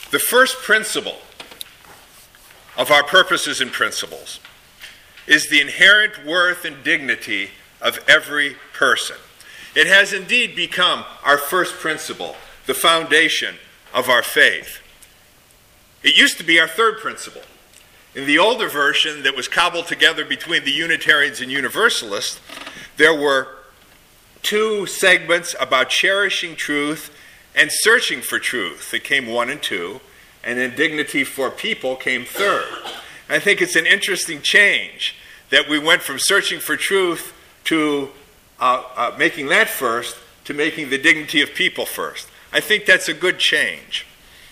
The first principle of our purposes and principles is the inherent worth and dignity of every person. It has indeed become our first principle, the foundation of our faith. It used to be our third principle. In the older version that was cobbled together between the Unitarians and Universalists, there were two segments about cherishing truth and searching for truth. It came 1 and 2, and then dignity for people came third. I think it's an interesting change that we went from searching for truth to making that first, to making the dignity of people first. I think that's a good change.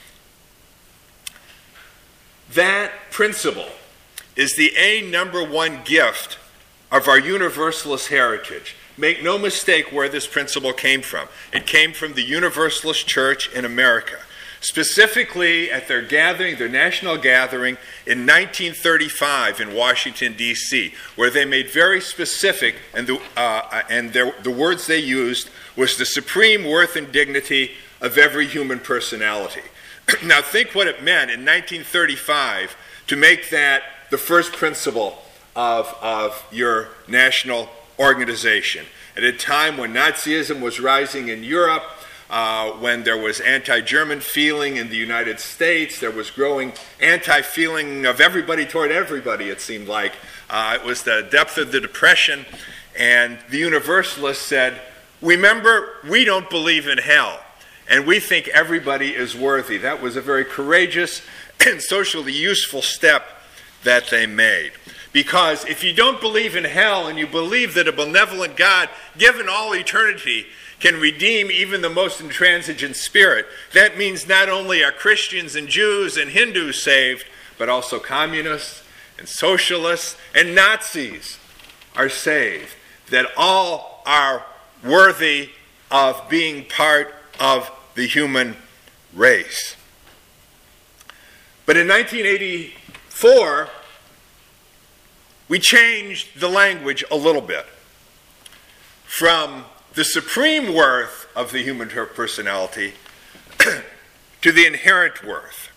That principle is the number one gift of our Universalist heritage. Make no mistake where this principle came from. It came from the Universalist Church in America, specifically at their gathering, their national gathering in 1935 in Washington, D.C., where they made very specific, and the words they used was the supreme worth and dignity of every human personality. Now think what it meant in 1935 to make that the first principle of your national organization. At a time when Nazism was rising in Europe, when there was anti-German feeling in the United States, there was growing anti-feeling of everybody toward everybody, it seemed like. It was the depth of the Depression, and the Universalists said, remember, we don't believe in hell. And we think everybody is worthy. That was a very courageous and socially useful step that they made. Because if you don't believe in hell and you believe that a benevolent God, given all eternity, can redeem even the most intransigent spirit, that means not only are Christians and Jews and Hindus saved, but also communists and socialists and Nazis are saved. That all are worthy of being part of the human race. But in 1984, we changed the language a little bit from the supreme worth of the human personality to the inherent worth.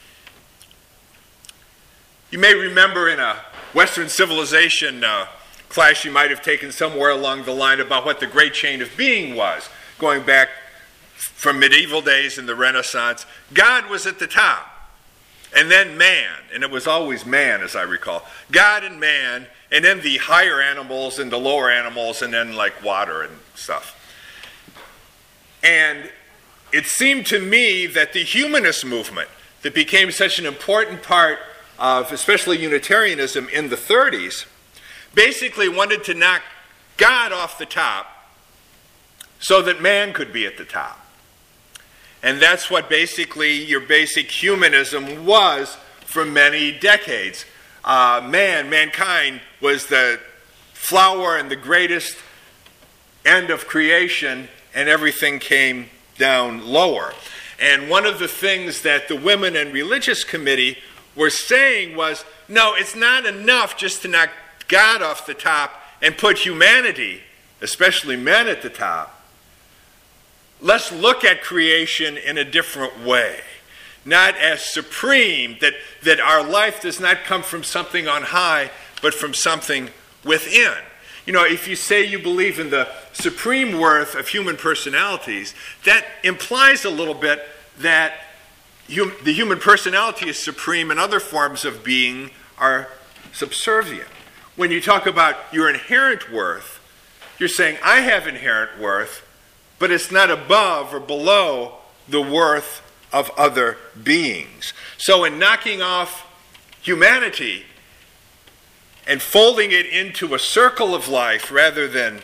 You may remember in a Western civilization class you might have taken somewhere along the line about what the great chain of being was, going back from medieval days in the Renaissance. God was at the top, and then man, and it was always man as I recall. God and man, and then the higher animals and the lower animals, and then like water and stuff. And it seemed to me that the humanist movement that became such an important part of especially Unitarianism in the 30s basically wanted to knock God off the top so that man could be at the top. And that's what basically your basic humanism was for many decades. Mankind was the flower and the greatest end of creation, and everything came down lower. And one of the things that the Women and Religious Committee were saying was, no, it's not enough just to knock God off the top and put humanity, especially men, at the top. Let's look at creation in a different way. Not as supreme, that our life does not come from something on high, but from something within. You know, if you say you believe in the supreme worth of human personalities, that implies a little bit that the human personality is supreme and other forms of being are subservient. When you talk about your inherent worth, you're saying, I have inherent worth, but it's not above or below the worth of other beings. So in knocking off humanity and folding it into a circle of life rather than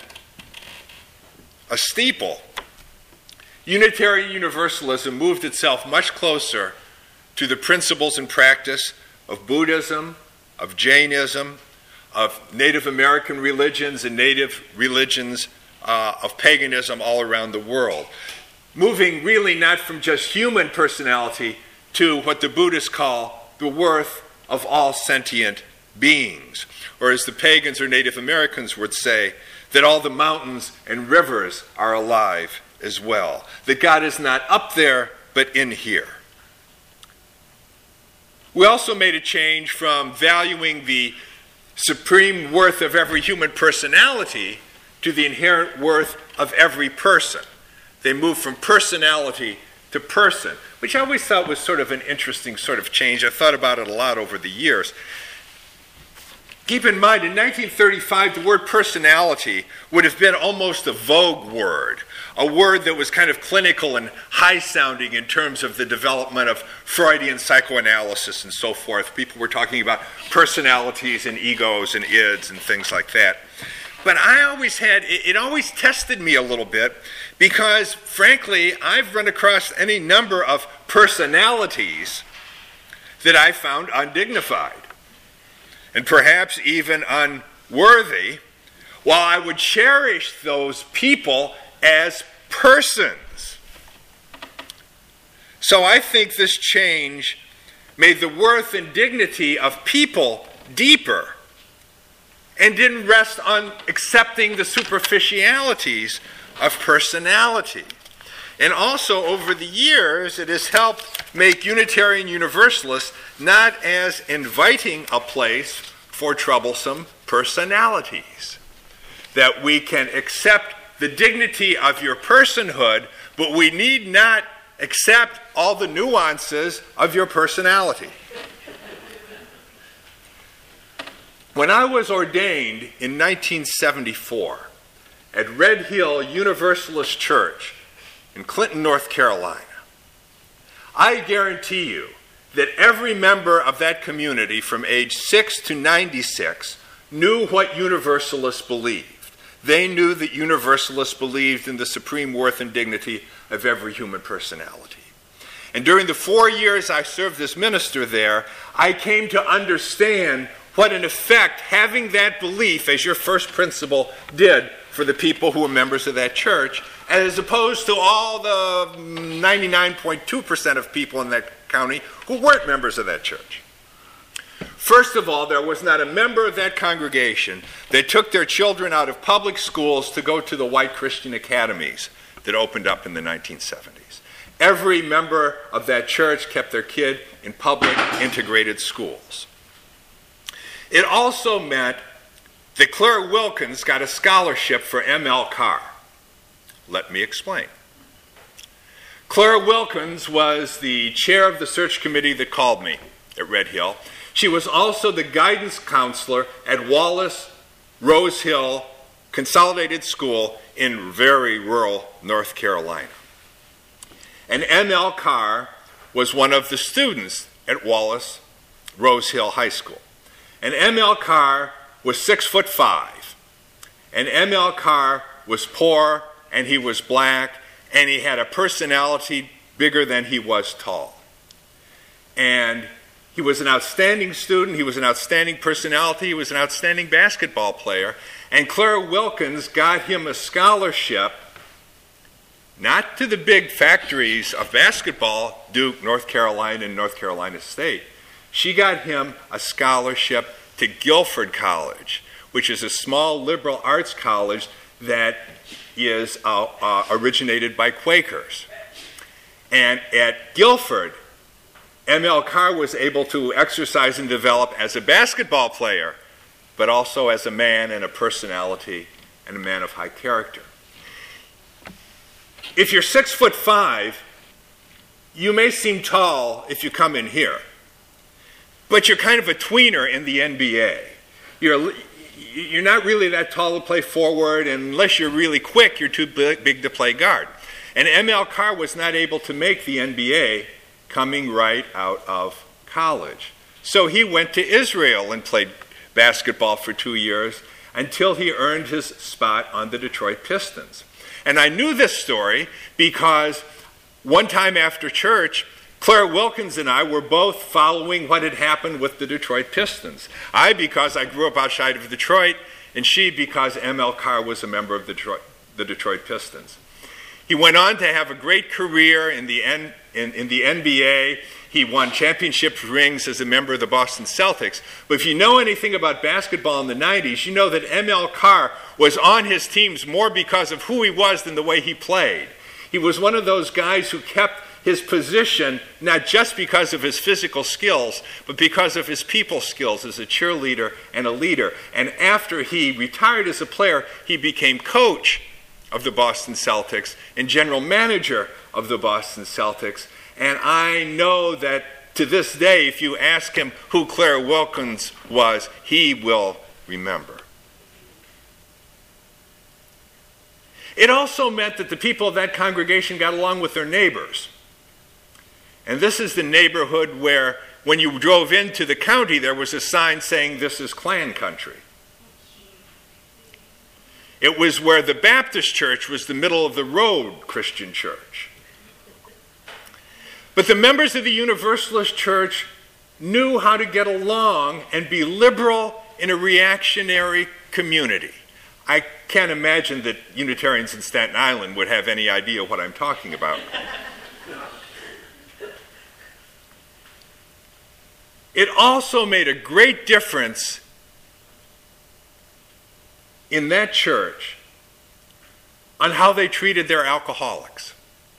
a steeple, Unitarian Universalism moved itself much closer to the principles and practice of Buddhism, of Jainism, of Native American religions and native religions of paganism all around the world. Moving really not from just human personality to what the Buddhists call the worth of all sentient beings. Or as the pagans or Native Americans would say, that all the mountains and rivers are alive as well. That God is not up there, but in here. We also made a change from valuing the supreme worth of every human personality to the inherent worth of every person. They moved from personality to person, which I always thought was sort of an interesting sort of change. I thought about it a lot over the years. Keep in mind, in 1935, the word personality would have been almost a vogue word, a word that was kind of clinical and high-sounding in terms of the development of Freudian psychoanalysis and so forth. People were talking about personalities and egos and ids and things like that. But it always tested me a little bit because, frankly, I've run across any number of personalities that I found undignified and perhaps even unworthy, while I would cherish those people as persons. So I think this change made the worth and dignity of people deeper and didn't rest on accepting the superficialities of personality. And also, over the years, it has helped make Unitarian Universalists not as inviting a place for troublesome personalities. That we can accept the dignity of your personhood, but we need not accept all the nuances of your personality. When I was ordained in 1974 at Red Hill Universalist Church in Clinton, North Carolina, I guarantee you that every member of that community from age 6 to 96 knew what Universalists believed. They knew that Universalists believed in the supreme worth and dignity of every human personality. And during the 4 years I served as minister there, I came to understand what in effect having that belief as your first principle did for the people who were members of that church, as opposed to all the 99.2% of people in that county who weren't members of that church. First of all, there was not a member of that congregation that took their children out of public schools to go to the white Christian academies that opened up in the 1970s. Every member of that church kept their kid in public integrated schools. It also meant that Clara Wilkins got a scholarship for M.L. Carr. Let me explain. Clara Wilkins was the chair of the search committee that called me at Red Hill. She was also the guidance counselor at Wallace Rose Hill Consolidated School in very rural North Carolina. And M.L. Carr was one of the students at Wallace Rose Hill High School. And M.L. Carr was 6'5", and M.L. Carr was poor, and he was black, and he had a personality bigger than he was tall. And he was an outstanding student, he was an outstanding personality, he was an outstanding basketball player, and Clara Wilkins got him a scholarship, not to the big factories of basketball, Duke, North Carolina, and North Carolina State. She got him a scholarship to Guilford College, which is a small liberal arts college that is originated by Quakers. And at Guilford, M.L. Carr was able to exercise and develop as a basketball player, but also as a man and a personality and a man of high character. If you're 6'5", you may seem tall if you come in here. But you're kind of a tweener in the NBA. You're not really that tall to play forward, and unless you're really quick, you're too big to play guard. And M.L. Carr was not able to make the NBA coming right out of college. So he went to Israel and played basketball for 2 years until he earned his spot on the Detroit Pistons. And I knew this story because one time after church, Clara Wilkins and I were both following what had happened with the Detroit Pistons. I, because I grew up outside of Detroit, and she, because M.L. Carr was a member of the Detroit Pistons. He went on to have a great career in the NBA. He won championship rings as a member of the Boston Celtics. But if you know anything about basketball in the 90s, you know that M.L. Carr was on his teams more because of who he was than the way he played. He was one of those guys who kept his position, not just because of his physical skills, but because of his people skills as a cheerleader and a leader. And after he retired as a player, he became coach of the Boston Celtics and general manager of the Boston Celtics. And I know that to this day, if you ask him who Claire Wilkins was, he will remember. It also meant that the people of that congregation got along with their neighbors. And this is the neighborhood where, when you drove into the county, there was a sign saying, "This is Klan country." It was where the Baptist church was the middle-of-the-road Christian church. But the members of the Universalist church knew how to get along and be liberal in a reactionary community. I can't imagine that Unitarians in Staten Island would have any idea what I'm talking about. It also made a great difference in that church on how they treated their alcoholics.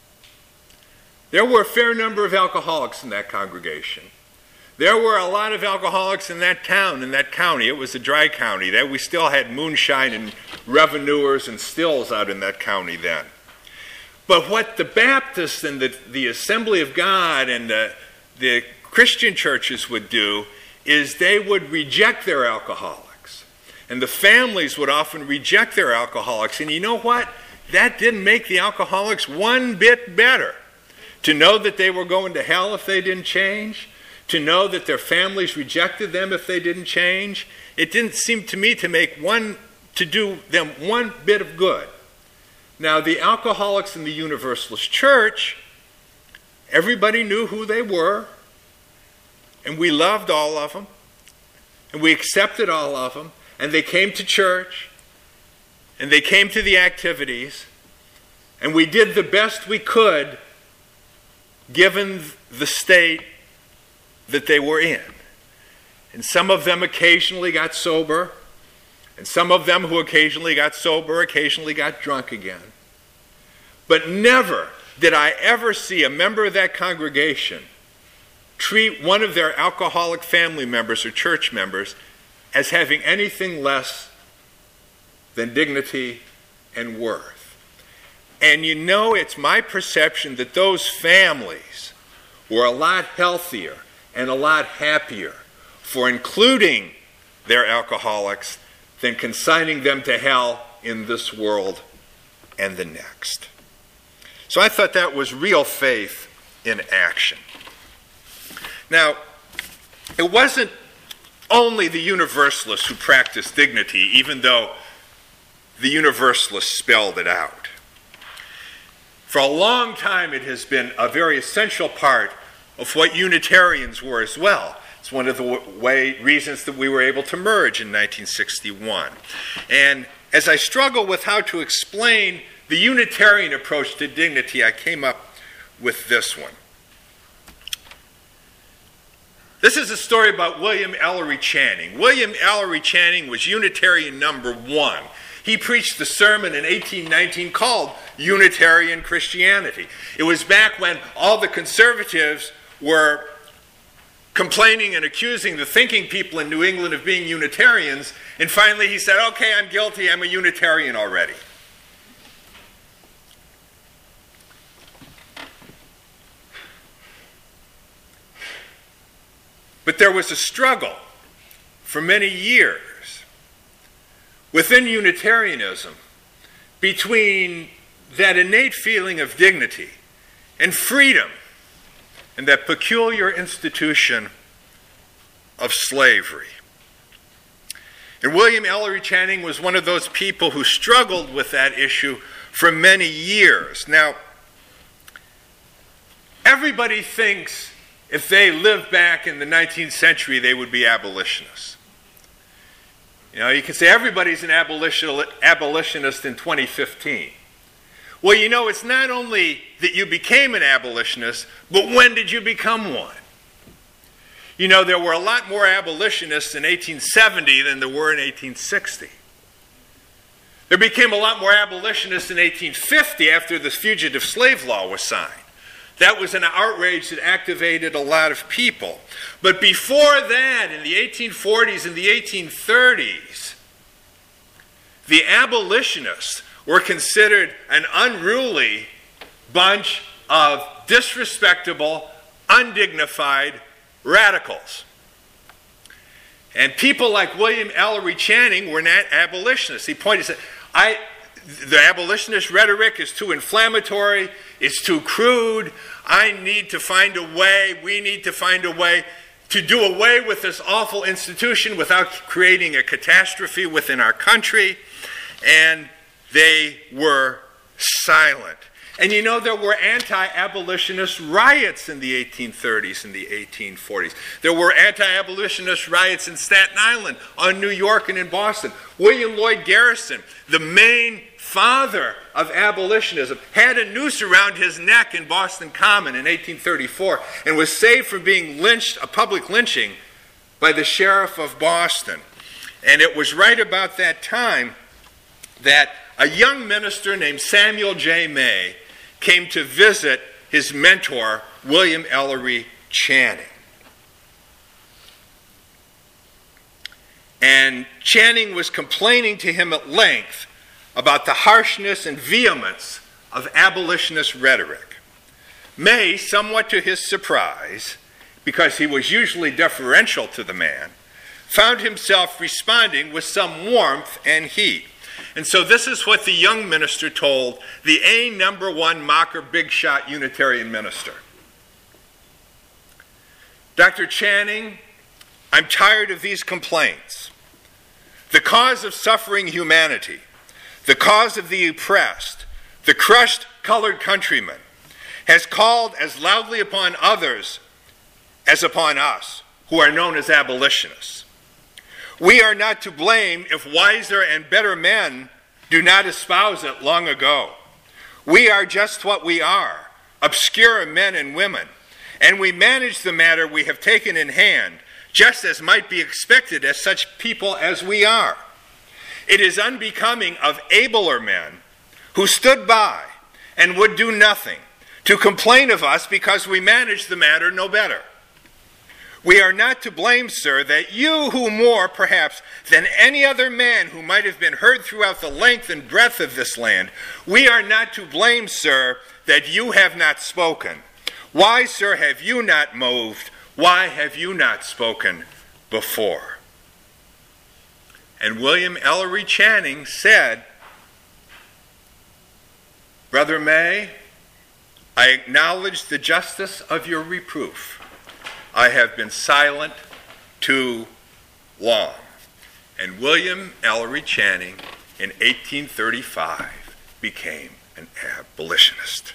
There were a fair number of alcoholics in that congregation. There were a lot of alcoholics in that town, in that county. It was a dry county. We still had moonshine and revenuers and stills out in that county then. But what the Baptists and the Assembly of God and the Christian churches would do is they would reject their alcoholics. And the families would often reject their alcoholics. And you know what? That didn't make the alcoholics one bit better. To know that they were going to hell if they didn't change, to know that their families rejected them if they didn't change, it didn't seem to me to do them one bit of good. Now, the alcoholics in the Universalist church, everybody knew who they were, and we loved all of them, and we accepted all of them, and they came to church, and they came to the activities, and we did the best we could given the state that they were in. And some of them occasionally got sober, and some of them who occasionally got sober occasionally got drunk again. But never did I ever see a member of that congregation treat one of their alcoholic family members or church members as having anything less than dignity and worth. And you know, it's my perception that those families were a lot healthier and a lot happier for including their alcoholics than consigning them to hell in this world and the next. So I thought that was real faith in action. Now, it wasn't only the Universalists who practiced dignity, even though the Universalists spelled it out. For a long time, it has been a very essential part of what Unitarians were as well. It's one of the reasons that we were able to merge in 1961. And as I struggle with how to explain the Unitarian approach to dignity, I came up with this one. This is a story about William Ellery Channing. William Ellery Channing was Unitarian number one. He preached the sermon in 1819 called Unitarian Christianity. It was back when all the conservatives were complaining and accusing the thinking people in New England of being Unitarians, and finally he said, okay, I'm guilty, I'm a Unitarian already. But there was a struggle for many years within Unitarianism between that innate feeling of dignity and freedom and that peculiar institution of slavery. And William Ellery Channing was one of those people who struggled with that issue for many years. Now, everybody thinks if they lived back in the 19th century, they would be abolitionists. You know, you can say everybody's an abolitionist in 2015. Well, you know, it's not only that you became an abolitionist, but when did you become one? You know, there were a lot more abolitionists in 1870 than there were in 1860. There became a lot more abolitionists in 1850 after the Fugitive Slave Law was signed That was an outrage that activated a lot of people. But before that, in the 1840s and the 1830s, the abolitionists were considered an unruly bunch of disrespectable, undignified radicals. And people like William Ellery Channing were not abolitionists. He pointed and said, the abolitionist rhetoric is too inflammatory, it's too crude, we need to find a way to do away with this awful institution without creating a catastrophe within our country. And they were silent. And you know, there were anti-abolitionist riots in the 1830s and the 1840s. There were anti-abolitionist riots in Staten Island, on New York, and in Boston. William Lloyd Garrison, the main father of abolitionism, had a noose around his neck in Boston Common in 1834 and was saved from being lynched, a public lynching, by the sheriff of Boston. And it was right about that time that a young minister named Samuel J. May came to visit his mentor, William Ellery Channing. And Channing was complaining to him at length about the harshness and vehemence of abolitionist rhetoric. May, somewhat to his surprise, because he was usually deferential to the man, found himself responding with some warmth and heat. And so this is what the young minister told the #1 mocker big shot Unitarian minister. Dr. Channing, I'm tired of these complaints. The cause of suffering humanity, the cause of the oppressed, the crushed colored countrymen, has called as loudly upon others as upon us, who are known as abolitionists. We are not to blame if wiser and better men do not espouse it long ago. We are just what we are, obscure men and women, and we manage the matter we have taken in hand, just as might be expected as such people as we are. It is unbecoming of abler men who stood by and would do nothing to complain of us because we manage the matter no better. We are not to blame, sir, that you who more, perhaps, than any other man who might have been heard throughout the length and breadth of this land, we are not to blame, sir, that you have not spoken. Why, sir, have you not moved? Why have you not spoken before? And William Ellery Channing said, Brother May, I acknowledge the justice of your reproof. I have been silent too long. And William Ellery Channing in 1835 became an abolitionist.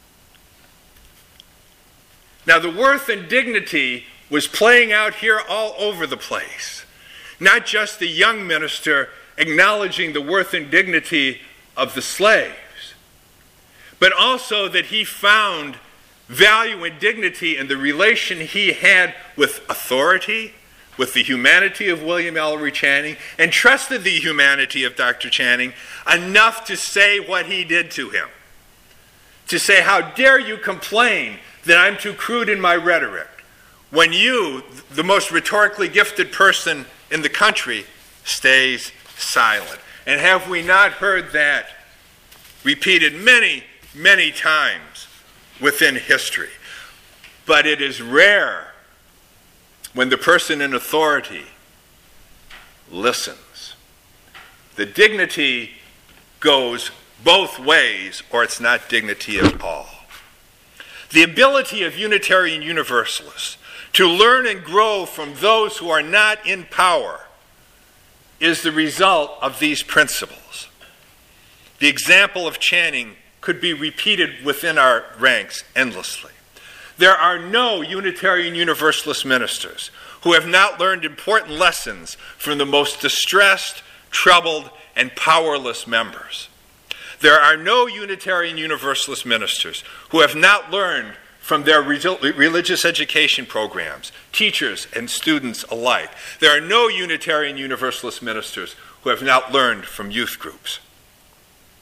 Now, the worth and dignity was playing out here all over the place. Not just the young minister acknowledging the worth and dignity of the slaves, but also that he found value and dignity in the relation he had with authority, with the humanity of William Ellery Channing, and trusted the humanity of Dr. Channing enough to say what he did to him. To say, how dare you complain that I'm too crude in my rhetoric, when you, the most rhetorically gifted person in the country, stays silent. And have we not heard that repeated many, many times within history? But it is rare when the person in authority listens. The dignity goes both ways, or it's not dignity at all. The ability of Unitarian Universalists to learn and grow from those who are not in power is the result of these principles. The example of Channing could be repeated within our ranks endlessly. There are no Unitarian Universalist ministers who have not learned important lessons from the most distressed, troubled, and powerless members. There are no Unitarian Universalist ministers who have not learned from their religious education programs, teachers and students alike. There are no Unitarian Universalist ministers who have not learned from youth groups.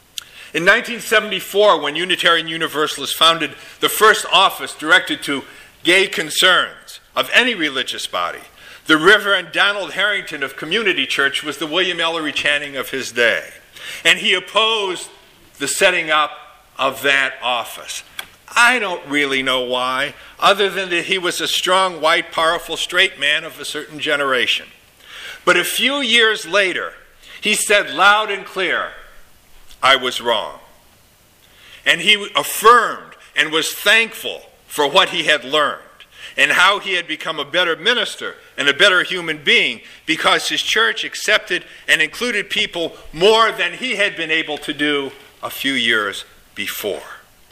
In 1974, when Unitarian Universalists founded the first office directed to gay concerns of any religious body, the Reverend Donald Harrington of Community Church was the William Ellery Channing of his day. And he opposed the setting up of that office. I don't really know why, other than that he was a strong, white, powerful, straight man of a certain generation. But a few years later, he said loud and clear, I was wrong. And he affirmed and was thankful for what he had learned and how he had become a better minister and a better human being because his church accepted and included people more than he had been able to do a few years before.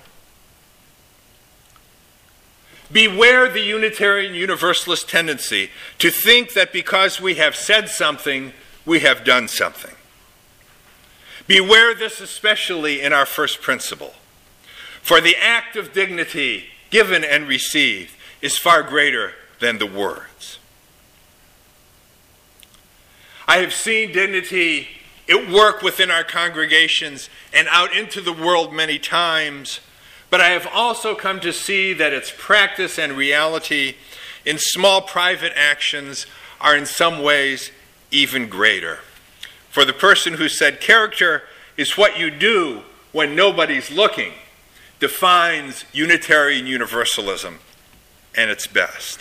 Beware the Unitarian Universalist tendency to think that because we have said something, we have done something. Beware this especially in our first principle. For the act of dignity given and received is far greater than the words. I have seen dignity at work within our congregations and out into the world many times, but I have also come to see that its practice and reality in small private actions are in some ways even greater. For the person who said character is what you do when nobody's looking defines Unitarian Universalism at its best.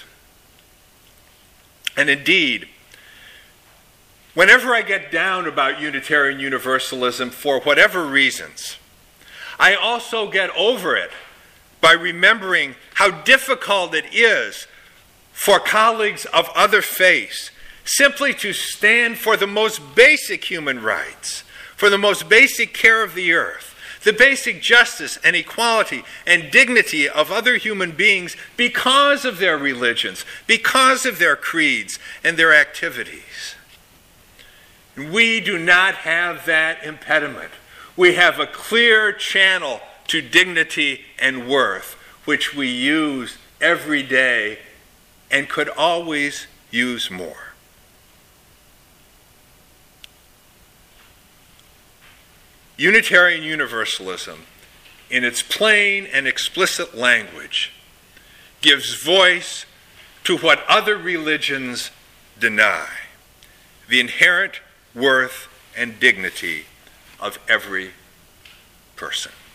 And indeed, whenever I get down about Unitarian Universalism for whatever reasons, I also get over it by remembering how difficult it is for colleagues of other faiths simply to stand for the most basic human rights, for the most basic care of the earth, the basic justice and equality and dignity of other human beings because of their religions, because of their creeds and their activities. We do not have that impediment. We have a clear channel to dignity and worth, which we use every day and could always use more. Unitarian Universalism, in its plain and explicit language, gives voice to what other religions deny, the inherent worth and dignity of every person.